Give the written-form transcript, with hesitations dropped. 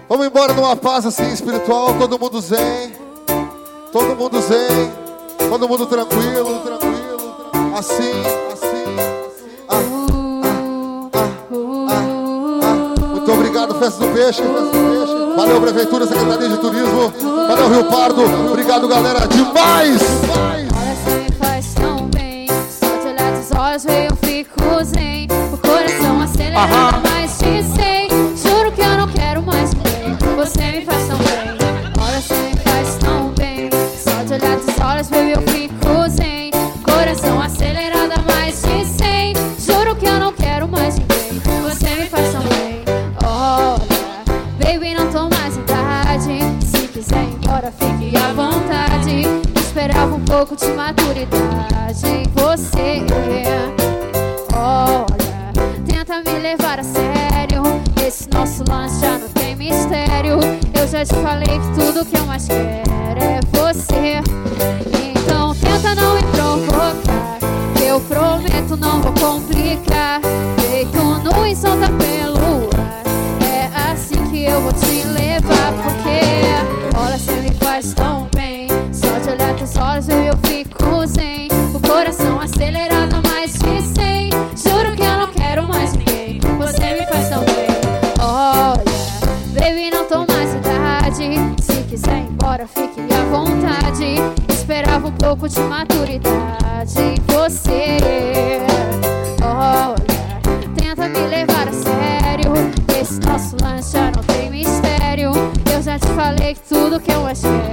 Vamos embora numa paz assim espiritual, todo mundo zen. Todo mundo zen. Todo mundo tranquilo, tranquilo. Assim. Muito obrigado, Festa do Peixe. Valeu, Prefeitura, Secretaria de Turismo. Valeu, Rio Pardo. Obrigado, galera. Demais! Olha, você me faz tão bem. Só de olhar dos olhos eu fico zen. O coração acelera, mas te sei. Juro que eu não quero mais ninguém. Você me faz tão bem. Olha, você me faz tão bem. Só de olhar dos olhos eu fico zen. Coração acelerado, mas te sei. Juro que eu não quero mais ninguém. Você me faz tão bem. Olha, baby, não tô mais idade. Se quiser ir embora, fique à vontade. Esperava um pouco de maturidade em você. Olha, tenta me levar a sério. Esse nosso lance já não tem mistério. Eu já te falei que tudo que eu mais quero é você. Então tenta não me provocar, que eu prometo não vou complicar. Feito nu e solta pelo ar, é assim que eu vou te levar. Porque olha, você me faz tão bem. Só de olhar teus olhos eu fico zen. O coração acelerado, mas te sei. Juro que eu não quero mais ninguém. Você me faz tão bem. Olha, baby, não tô mais idade. Se quiser ir embora, fique à vontade. Esperava um pouco de maturidade em você. Olha, tenta me levar a sério. Esse nosso lance já não tem mistério. Eu já te falei que tudo que eu mais quero